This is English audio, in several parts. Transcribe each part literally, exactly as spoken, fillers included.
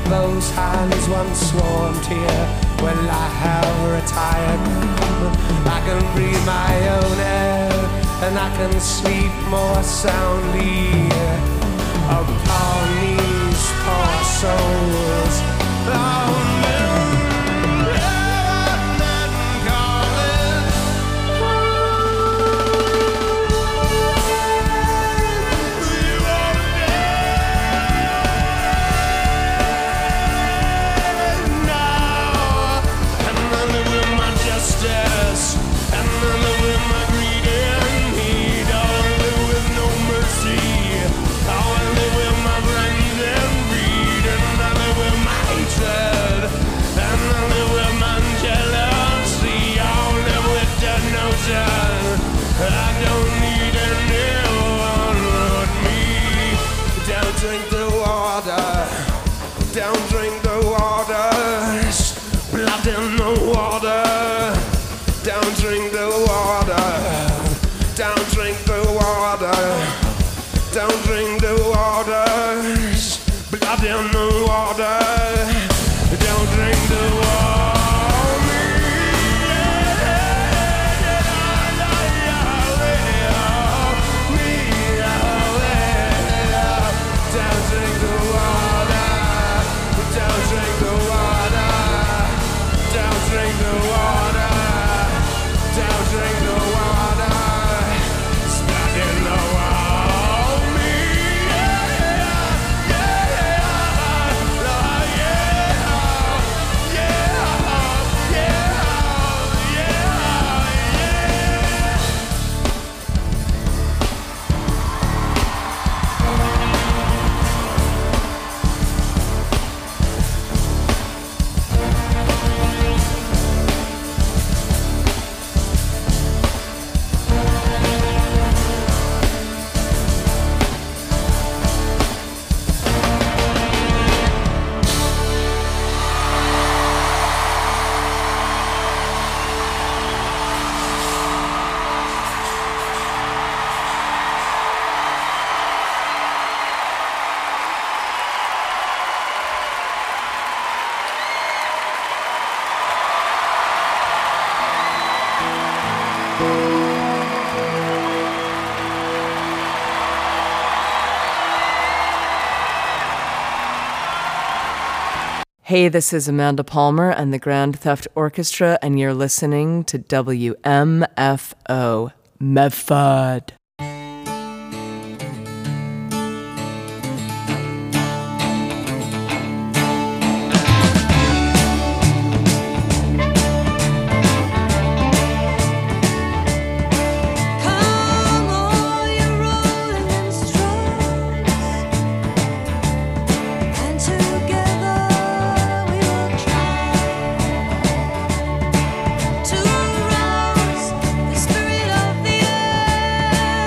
those hands once warmed here. Well, I have retired. I can breathe my own air, and I can sleep more soundly upon these poor souls. Oh, drink the water, don't drink the water, blood in the water, don't drink the water, don't drink the water, don't drink the water, blood in the water, don't drink the water. Hey, this is Amanda Palmer and the Grand Theft Orchestra, and you're listening to W M F O, Medford. To rouse the spirit of the earth.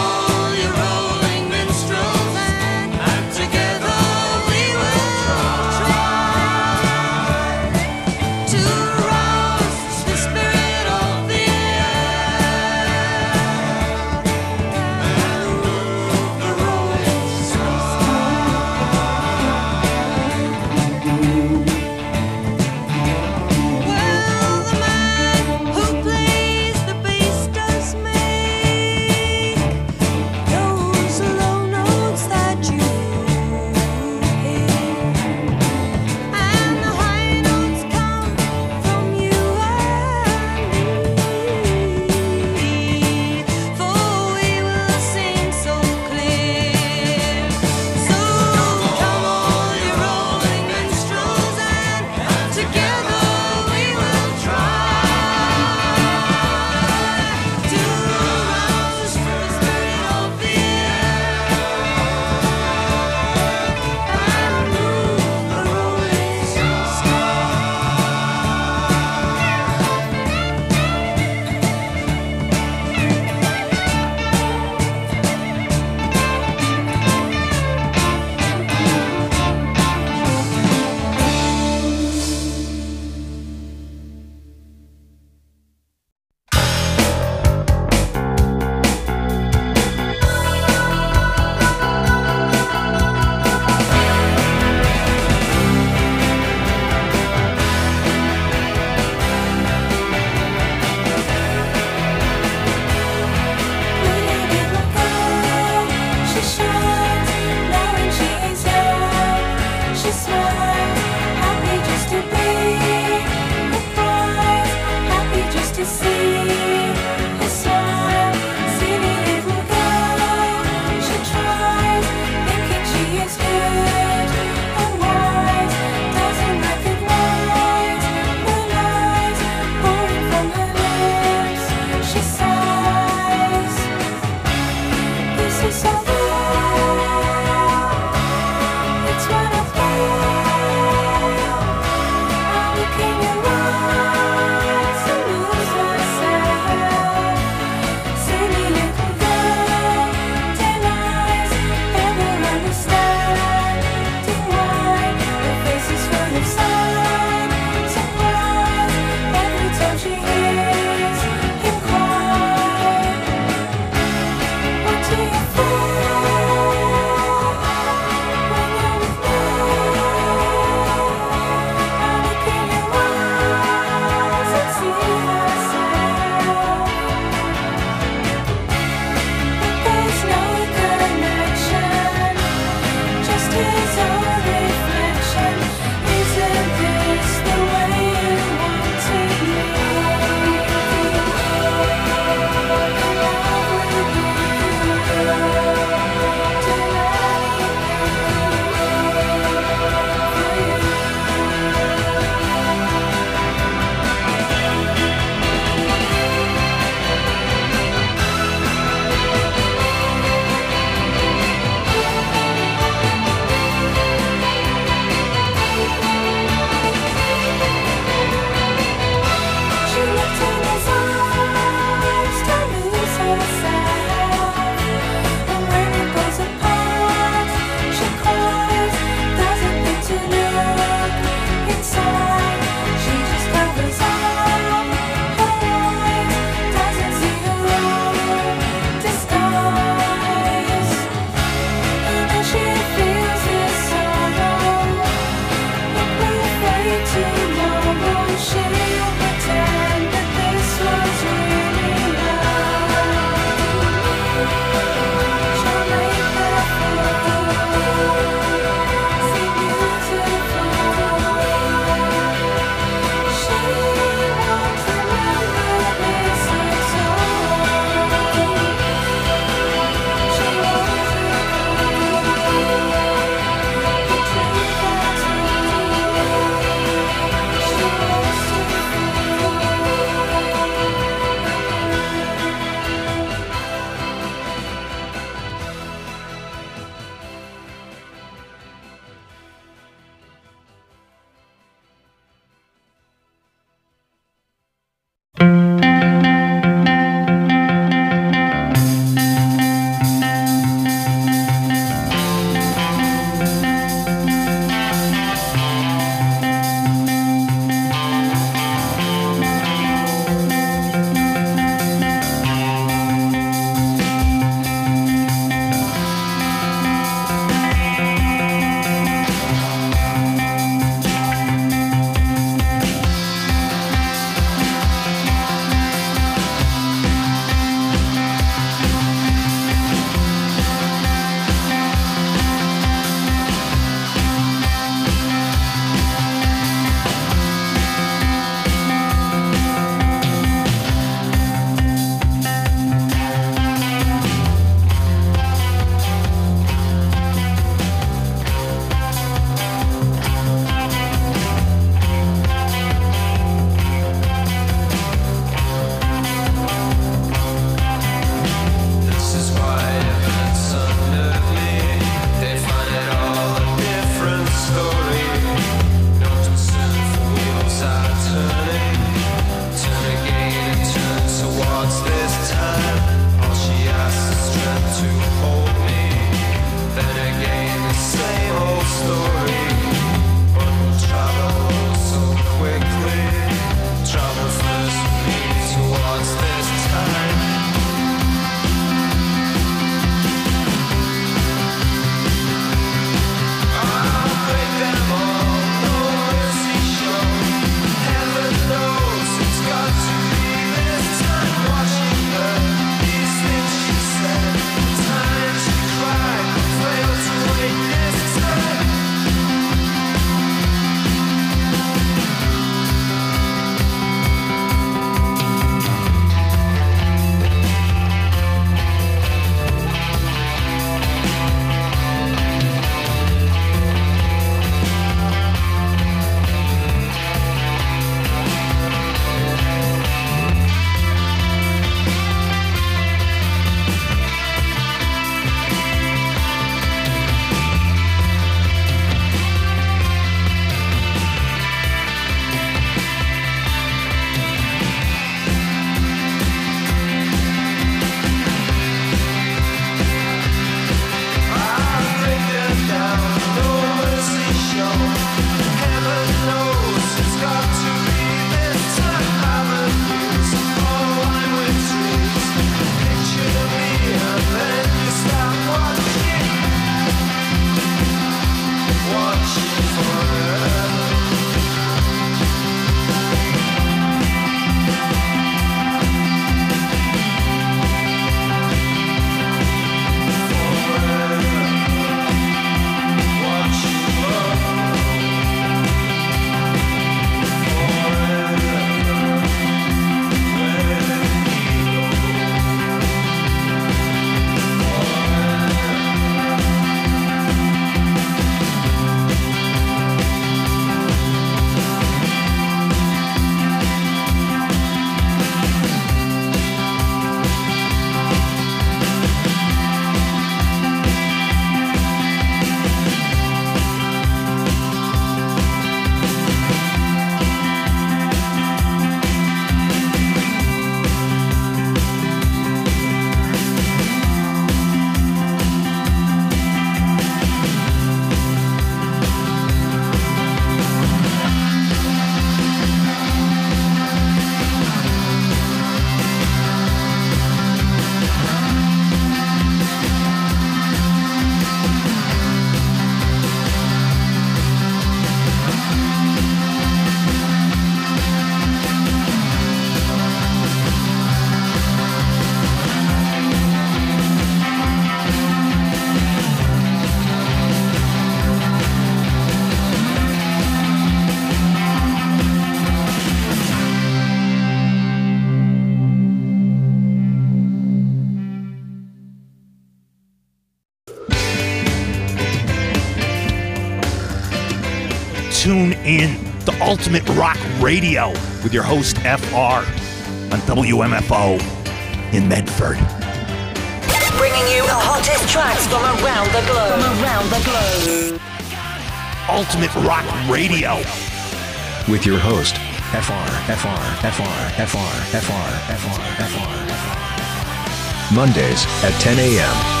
tune in to Ultimate Rock Radio with your host, F R, on W M F O in Medford. Bringing you the hottest tracks from around the globe. From around the globe. Ultimate Rock Radio with your host, F R, F R, F R, F R, F R, F R, F R, F R. Mondays at ten a.m.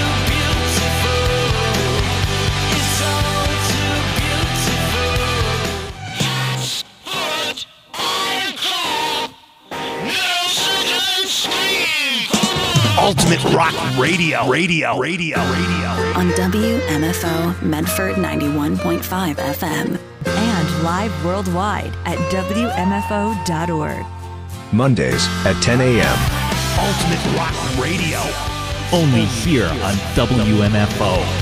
Ultimate Rock Radio, Radio, Radio, Radio. On W M F O Medford ninety-one point five F M. And live worldwide at W M F O dot org. Mondays at ten a.m. Ultimate Rock Radio. Only here on W M F O.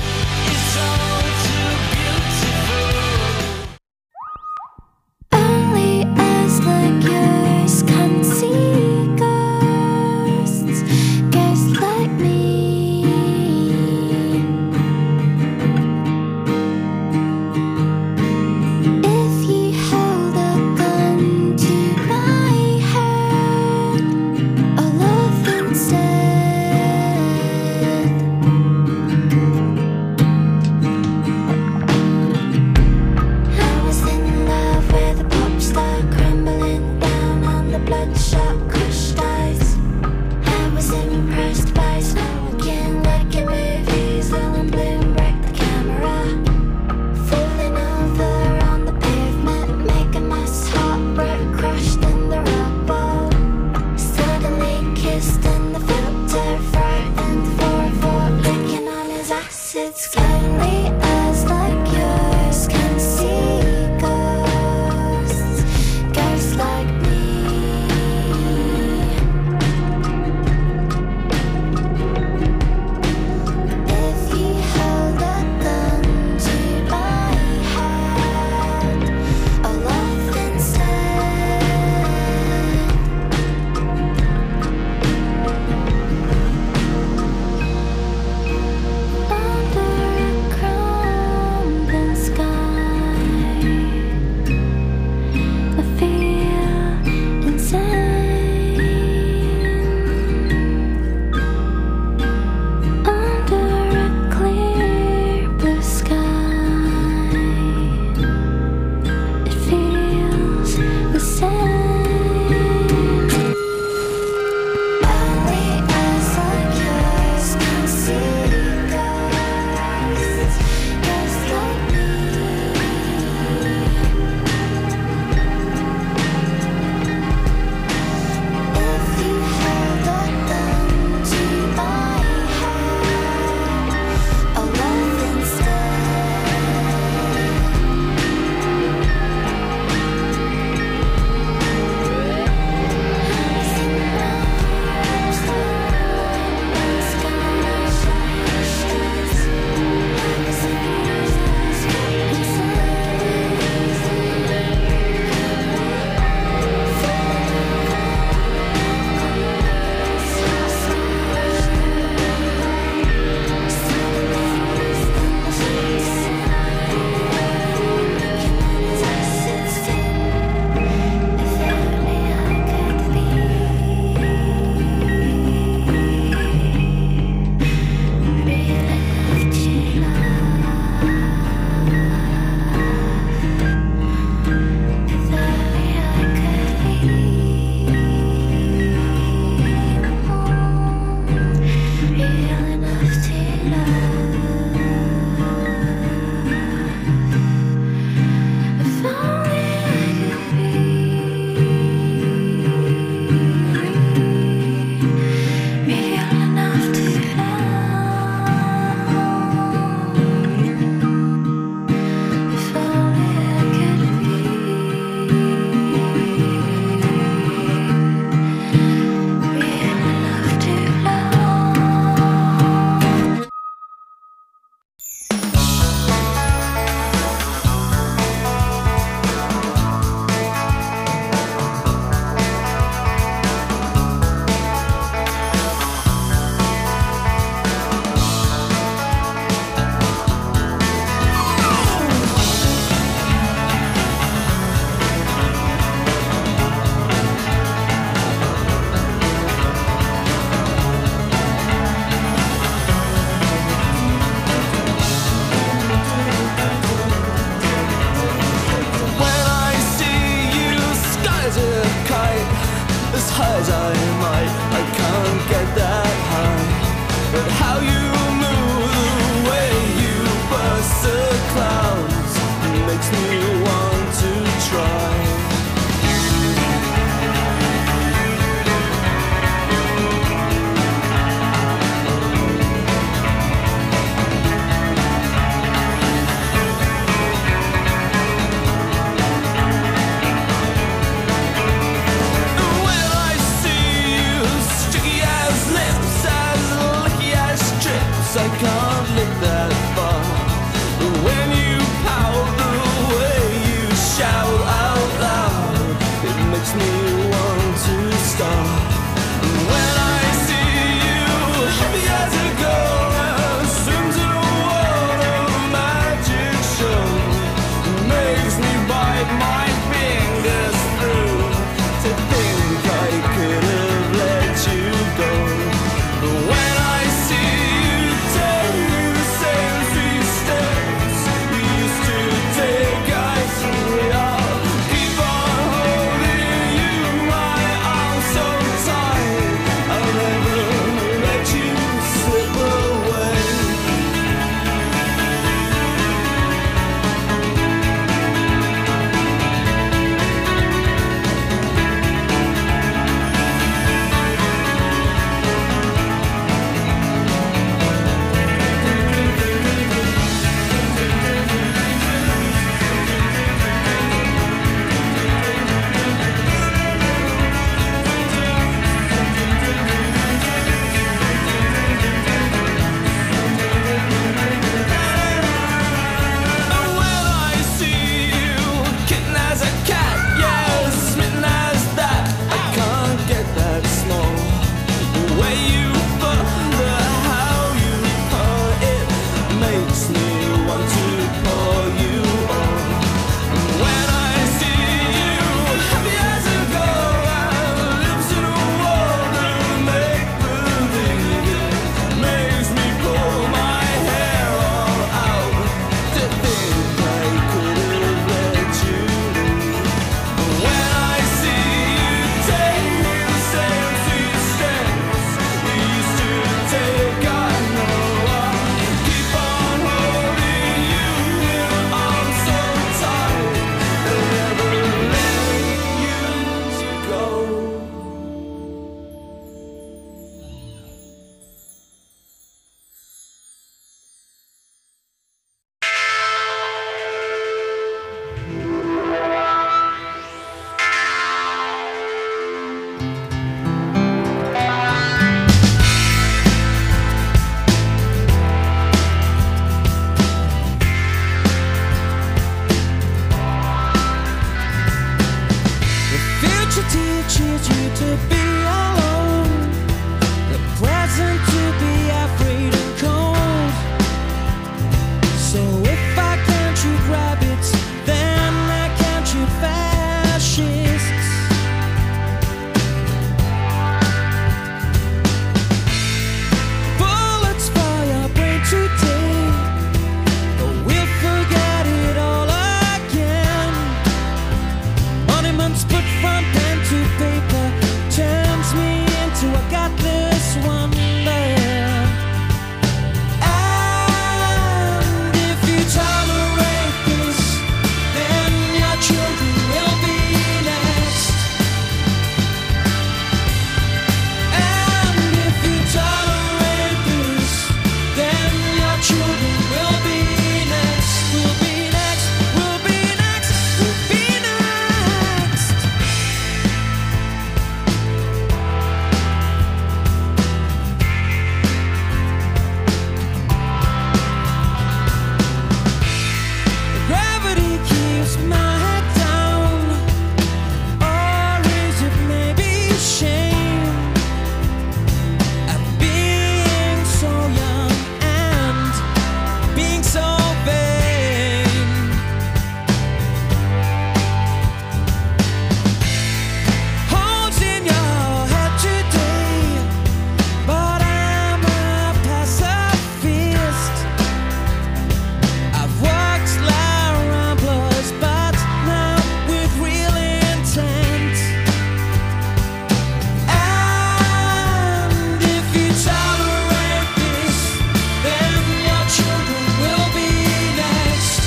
tolerate this, then your children will be next.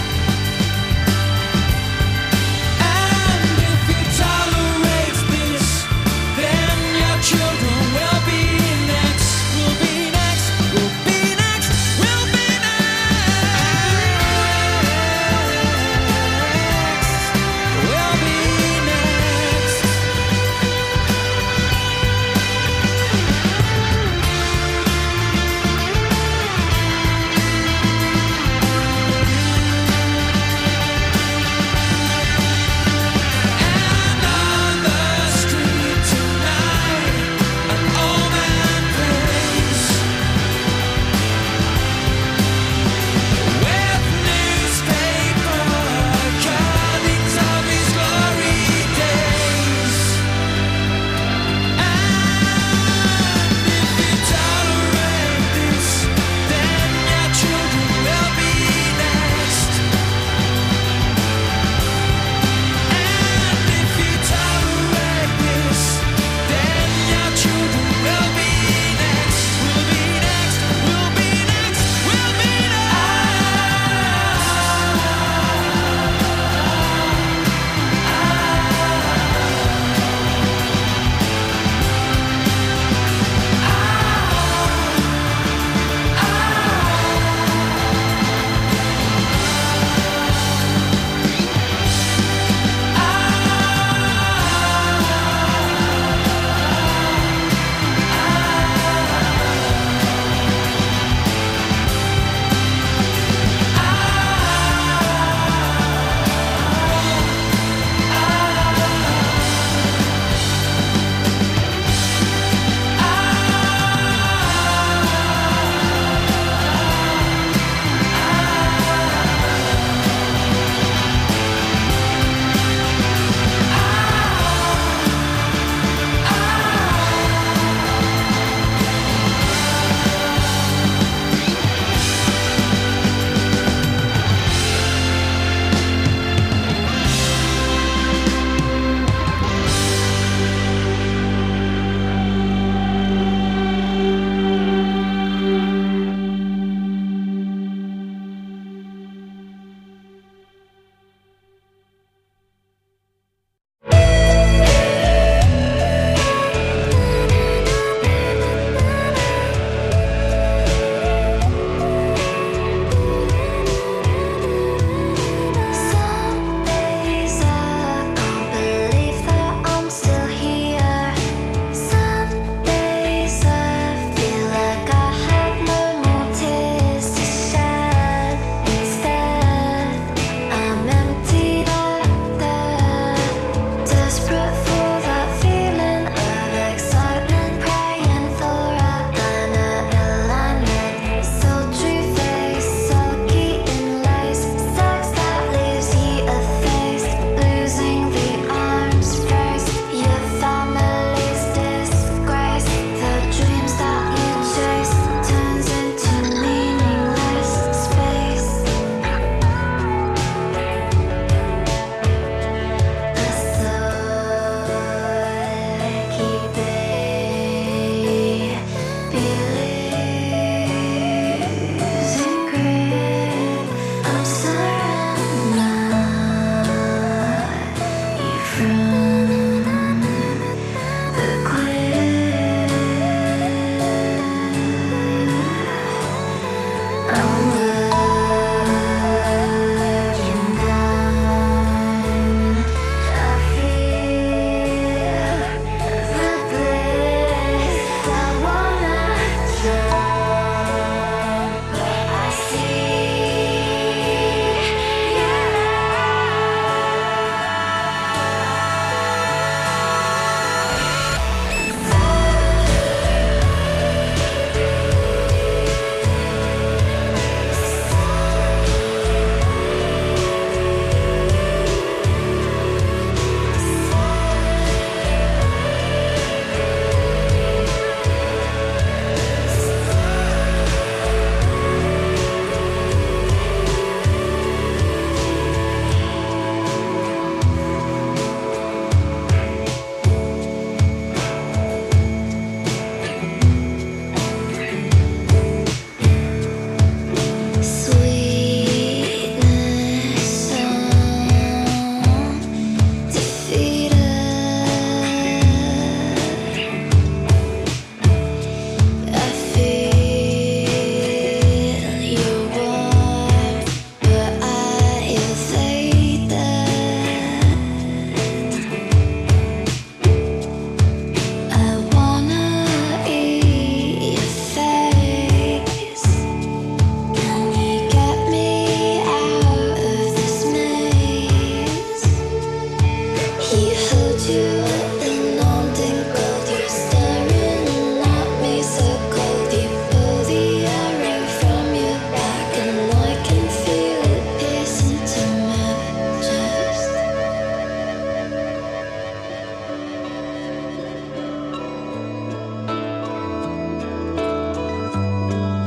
And if you tolerate this, then your children will be next. Will be next. Will be next. Will be next. Will be next.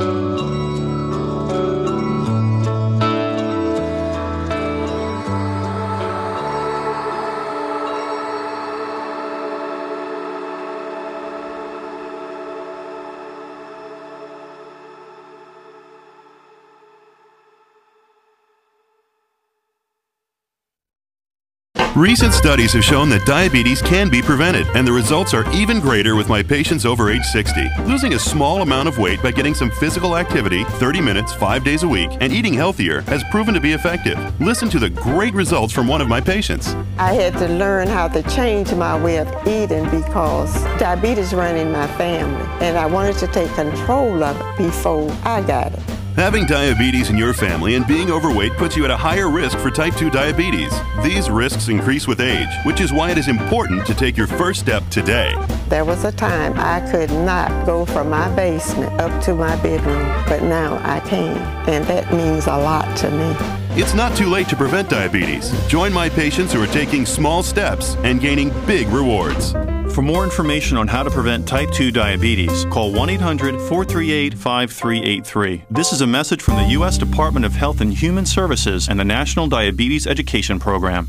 Recent studies have shown that diabetes can be prevented, and the results are even greater with my patients over age sixty. Losing a small amount of weight by getting some physical activity, thirty minutes, five days a week, and eating healthier has proven to be effective. Listen to the great results from one of my patients. I had to learn how to change my way of eating because diabetes ran in my family, and I wanted to take control of it before I got it. Having diabetes in your family and being overweight puts you at a higher risk for type two diabetes. These risks increase with age, which is why it is important to take your first step today. There was a time I could not go from my basement up to my bedroom, but now I can, and that means a lot to me. It's not too late to prevent diabetes. Join my patients who are taking small steps and gaining big rewards. For more information on how to prevent type two diabetes, call one eight hundred, four three eight, five three eight three. This is a message from the U S Department of Health and Human Services and the National Diabetes Education Program.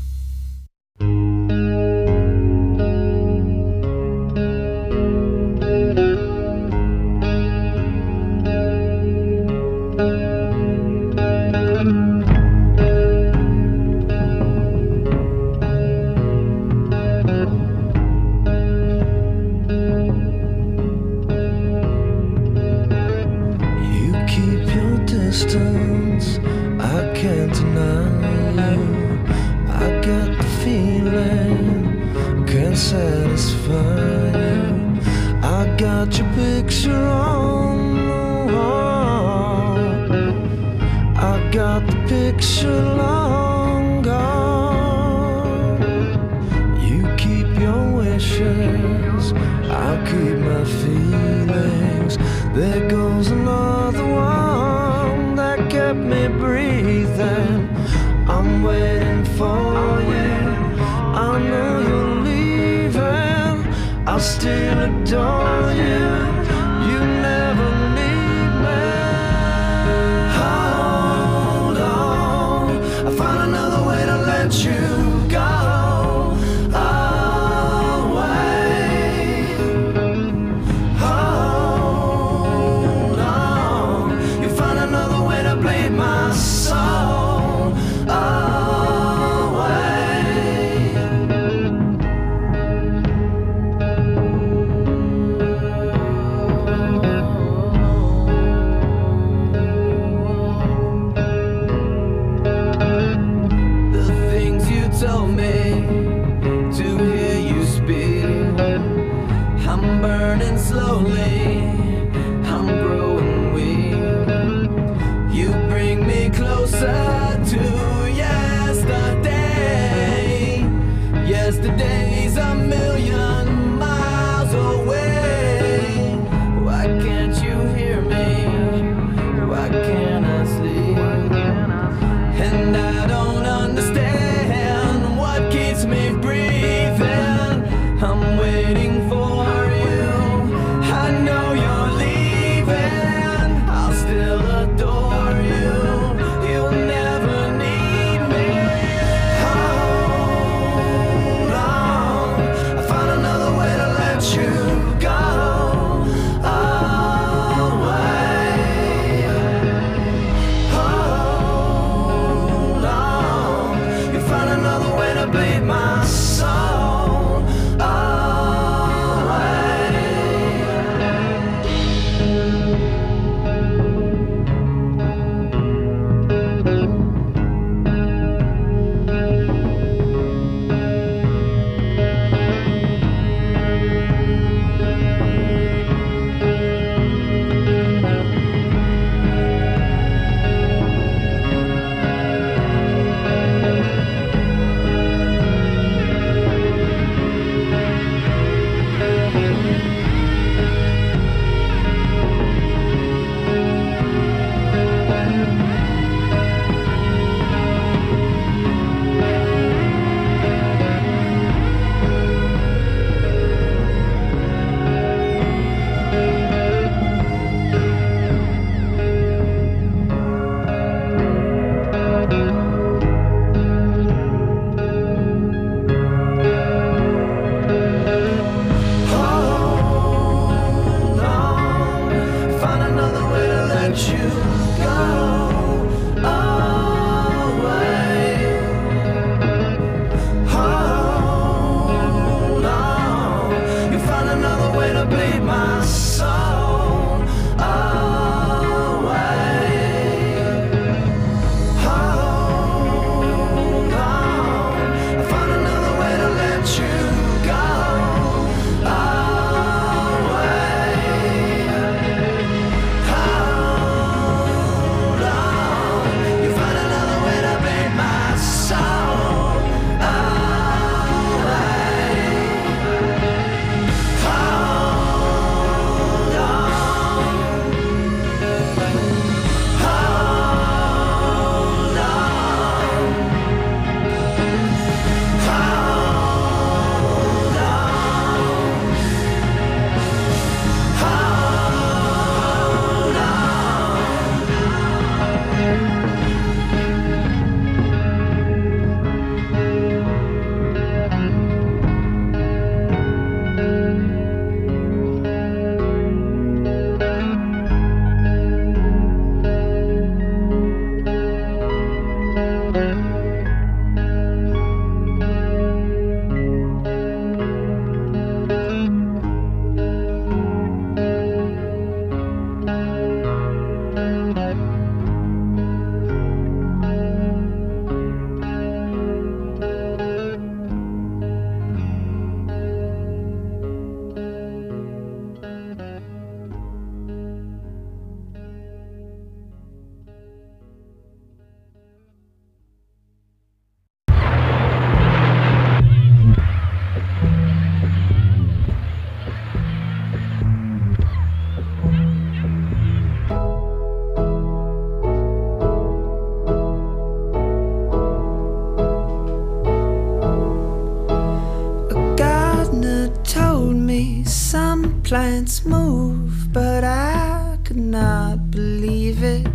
plants move, but I could not believe it.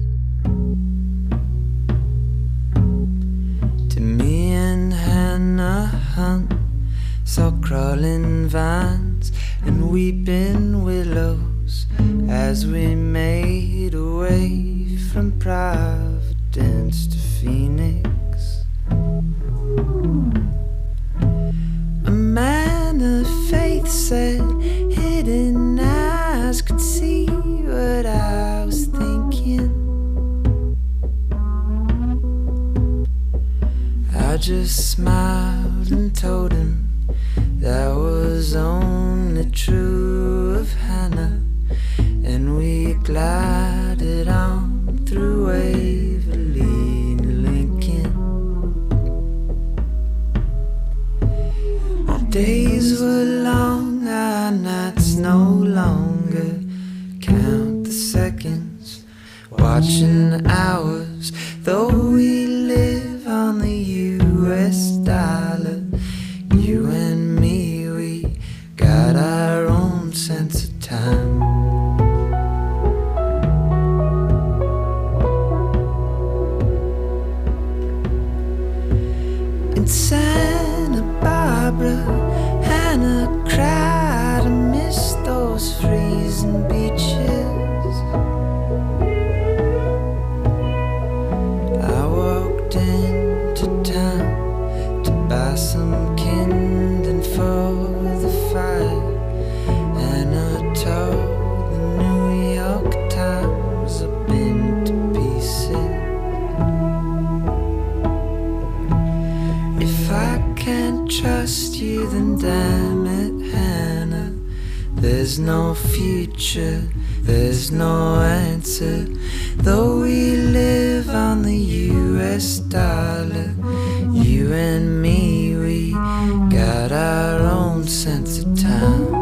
To me and Hannah Hunt saw crawling vines and weeping willows as we made our way from Providence to Phoenix. A man of faith said hidden eyes could see what I was thinking. I just smiled and told him that was only true of Hannah, and we glided on through Waverly and Lincoln. Our days were long, our nights no longer. Count the seconds, watching the hours, though we live on the U S dollar. You and me, we got our own sense of time. In Santa Barbara, Hannah cried, I miss those freezing beaches. I walked into town to buy some kindling for the fire, and I told the New York Times I've been to pieces. If I can't trust you, then damn it, Hannah, there's no future, there's no answer. Though we live on the U S dollar, you and me, we got our own sense of time.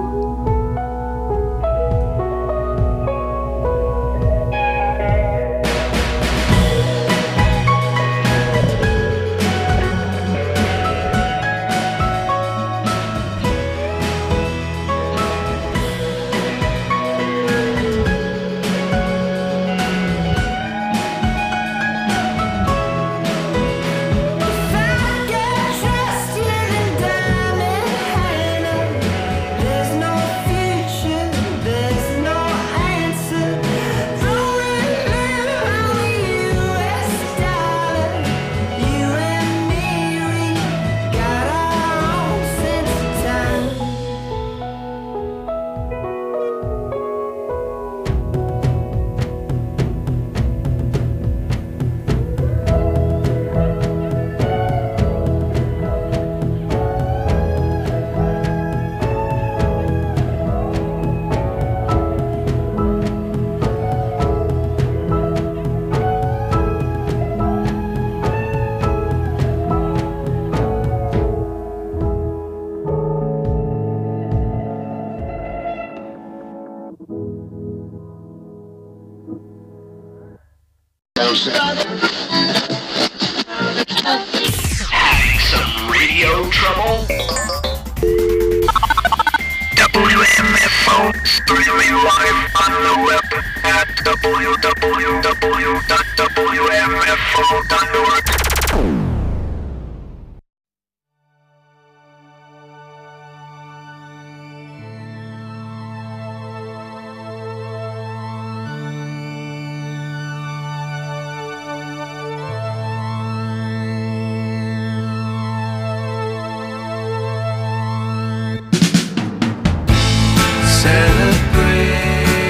Having some radio trouble? W M F O streaming live on the web at w w w dot w m f o dot org. Celebrate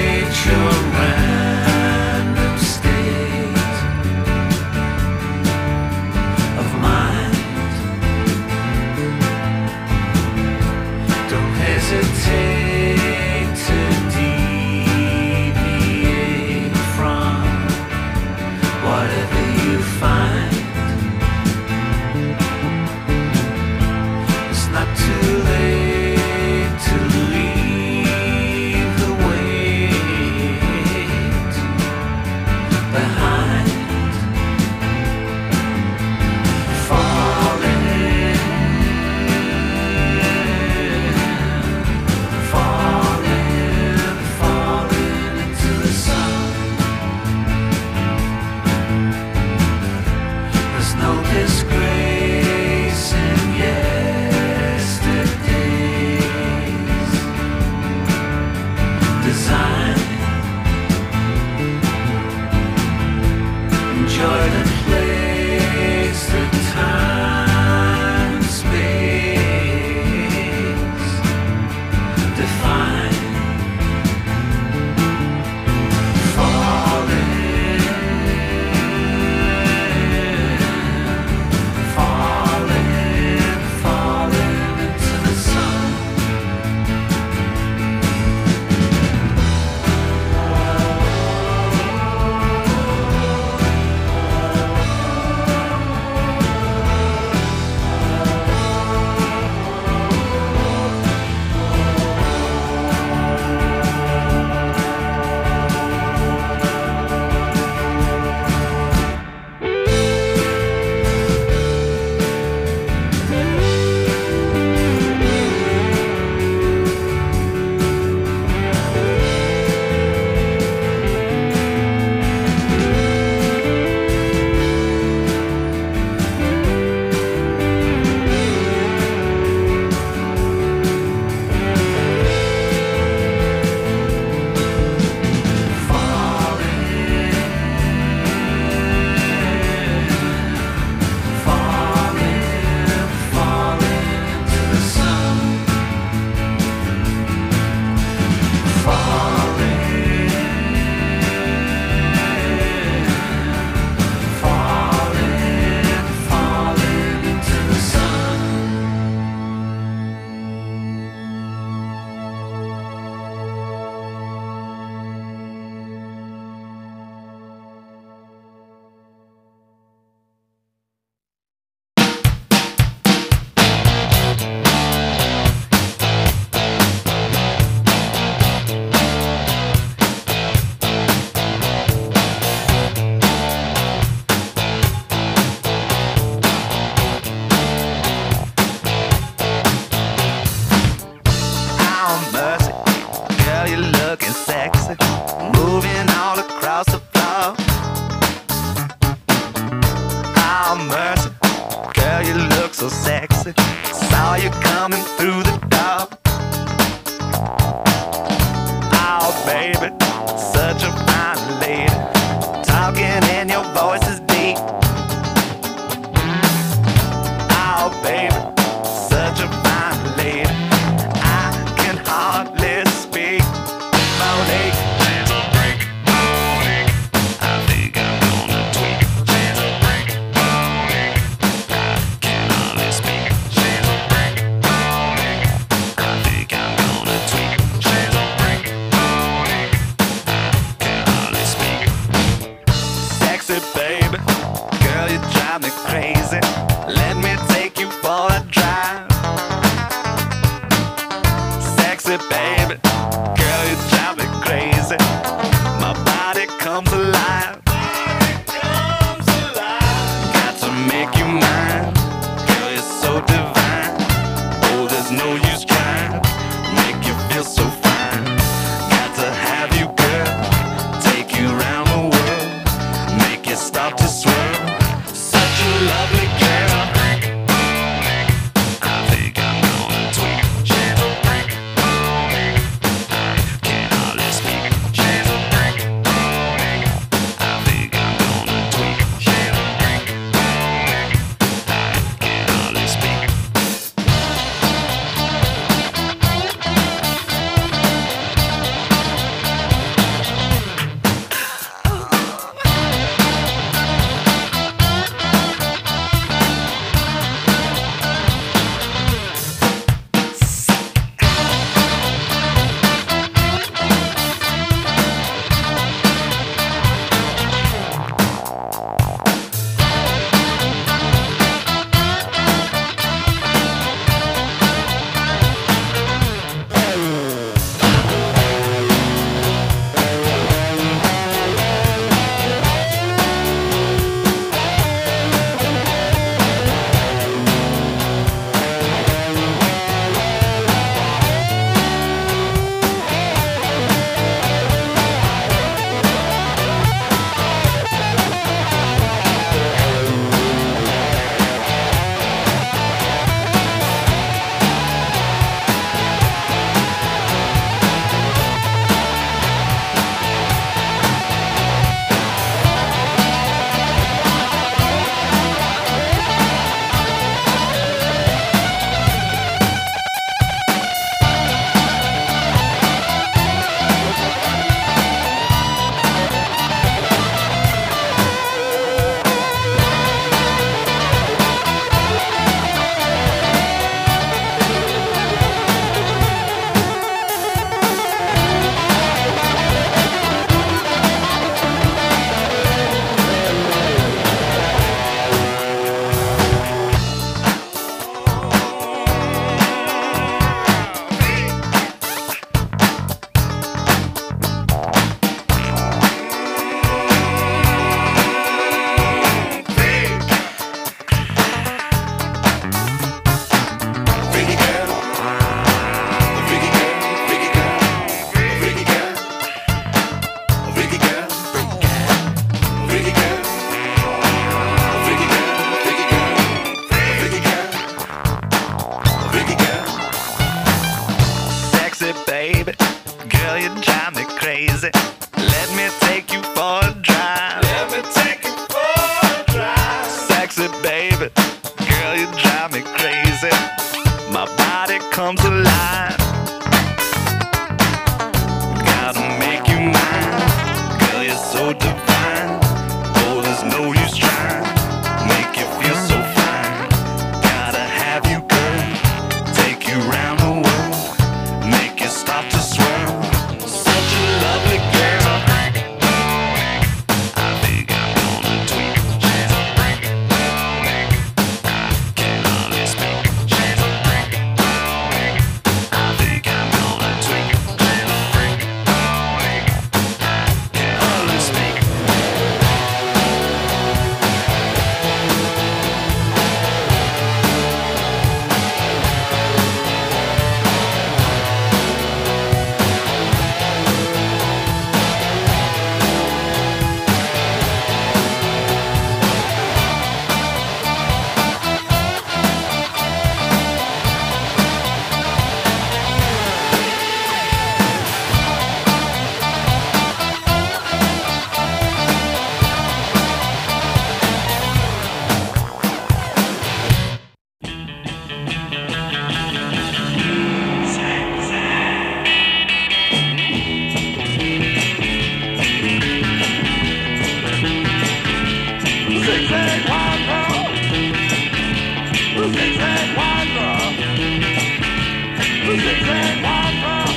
Zigzag wanderer, zigzag wanderer, zigzag wanderer,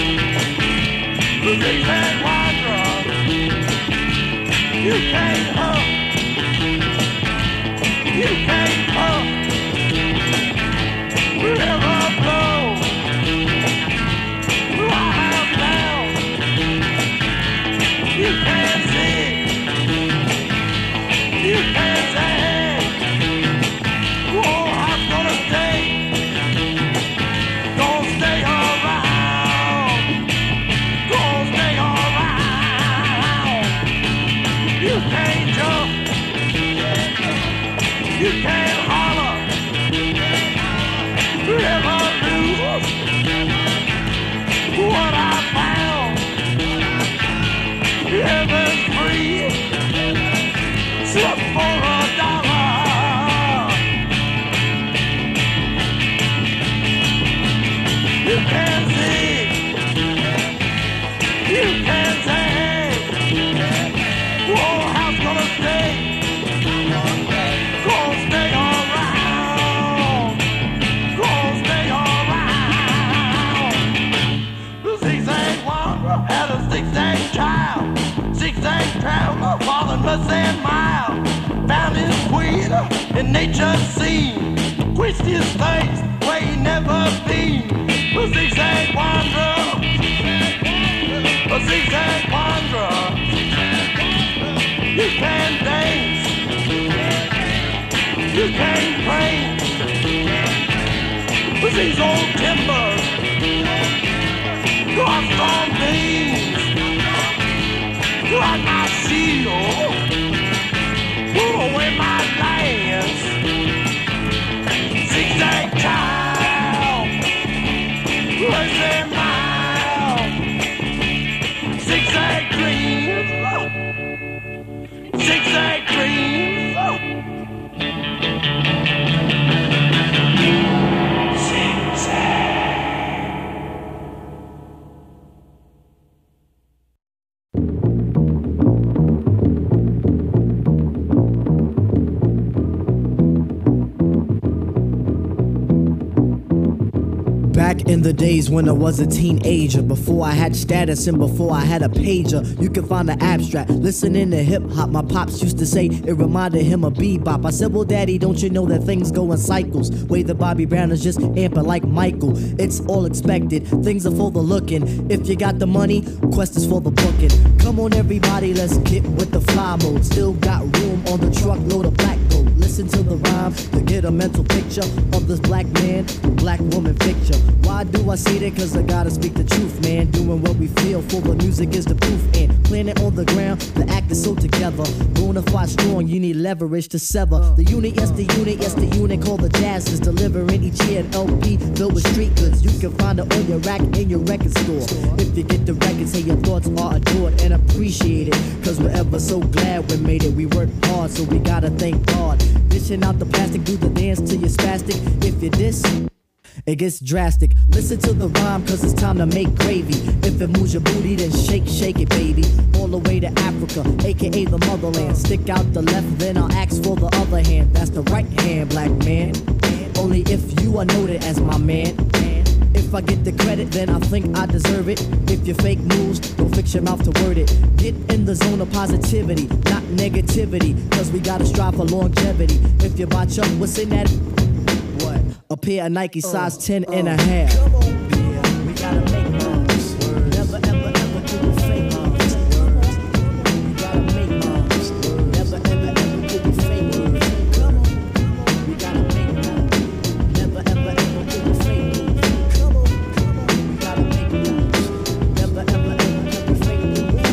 zigzag wanderer. You can't hurt, you can't hurt. River flow, wild down. You can't see, you can't say. Oh, I'm gonna stay, gonna stay around, gonna stay around. You can't jump, you can't holler. Never lose what I found. Heaven's free, except for a dollar. You can't see, you can't say. Oh, how's gonna stay? Gonna stay around. Gonna stay around. The zigzag wanderer had a zigzag child. Zigzag traveler, falling must and mile. Found his queen in nature's scene. Quenched his face where he never been. The zigzag wanderer, a zigzag wanderer. You can't dance, you can't praise. With these old timbers, got strong beams, got my shield, pull away my lance. Zigzag child, crazy mile, zigzag dreams, zigzag dreams. Back in the days when I was a teenager, before I had status and before I had a pager, you could find the abstract. Listening to hip hop, my pops used to say it reminded him of bebop. I said, well, daddy, don't you know that things go in cycles? Way the Bobby Brown is just amping like Michael. It's all expected, things are for the looking. If you got the money, quest is for the booking. Come on, everybody, let's get with the fly mode. Still got room on the truckload of black gold. Listen to the rhyme to get a mental picture of this black man, black woman picture. Why do I say that? Cause I gotta speak the truth, man. Doing what we feel for the music is the proof. And planet on the ground, the act is so together. Bonafide strong, you need leverage to sever. The unit, yes, the unit, yes, the unit called the Jazz is delivering each year an L P filled with street goods. You can find it on your rack in your record store. If you get the record, say your thoughts are adored and appreciated. Cause we're ever so glad we made it. We worked hard, so we gotta thank God. Dishing out the plastic, do the dance till you're spastic. If you diss, it gets drastic. Listen to the rhyme, cause it's time to make gravy. If it moves your booty, then shake, shake it, baby. All the way to Africa, aka the motherland. Stick out the left, then I'll ask for the other hand. That's the right hand, black man. Only if you are noted as my man. If I get the credit, then I think I deserve it. If you fake moves, don't fix your mouth to word it. Get in the zone of positivity, not negativity. Cause we gotta strive for longevity. If you botch up, what's in that? What? A pair of Nike size ten and a half. Come on, yeah, we gotta make moves. Never ever ever do the fake moves. We gotta make moves. Never ever ever do the fake moves. Come on, we gotta make moves. Never ever ever do the fake moves. Come on, we gotta make moves. Never ever ever do the fake moves.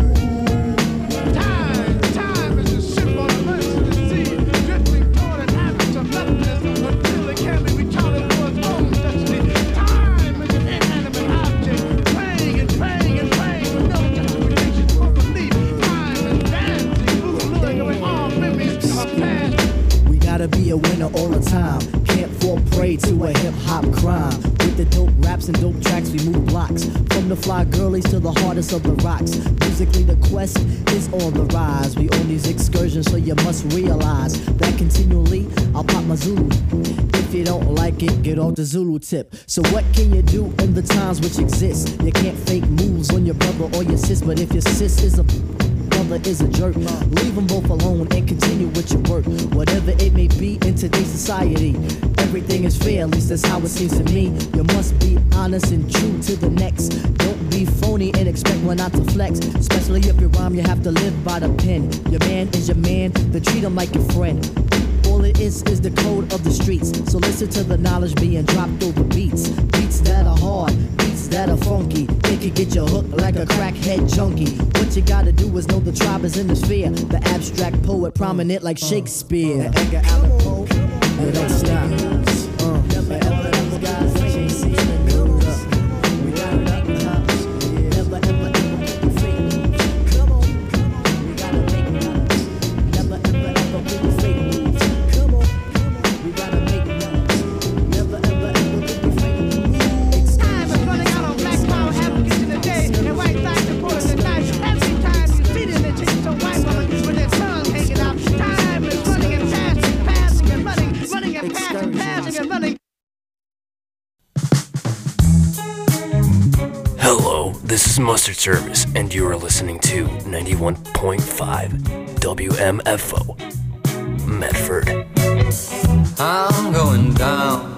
Time, time is a symbol of mercy to see, drifting toward an average of nothingness until it can be retarded for its own destiny. Time is an inanimate object, praying and praying and praying with no justification for belief. Time is dancing, luring away all memories of a past. We gotta be a winner all the time. Can't fall prey to a hip hop crime. With the dope rap raps and dope tracks, we move blocks. From the fly girlies to the hardest of the rocks. Musically, the quest is on the rise. We on these excursions, so you must realize that continually I'll pop my Zulu. If you don't like it, get off the Zulu tip. So what can you do in the times which exist? You can't fake moves on your brother or your sis, but if your sis is a brother is a jerk, leave them both alone and continue with your work. Whatever it may be in today's society, everything is fair, at least that's how it seems to me. You must be honest and true to the next. Don't be phony and expect one not to flex. Especially if you rhyme, you have to live by the pen. Your man is your man, then treat him like your friend. All it is is the code of the streets. So listen to the knowledge being dropped over beats. Beats that are hard, beats that are funky. It could get you hooked like a crackhead junkie. What you gotta do is know the tribe is in the sphere. The abstract poet prominent like Shakespeare. Uh, Edgar Allan Poe, you don't stop. Uh, never ever ever guys chasing the news. We gotta make moves. Never ever ever put your fake moves. Come on, we gotta make moves. Never ever ever put your fake moves. Come on, we gotta make moves. Never ever ever put your fake moves. Time is running out on black power advocates in the day and white side supporters at night. Every time you see them, they chase some white woman with their tongue hanging out. Time is running and passing, passing and running, running and passing, passing and running. Hello, this is Mustard Service, and you are listening to ninety-one point five W M F O, Medford. I'm going down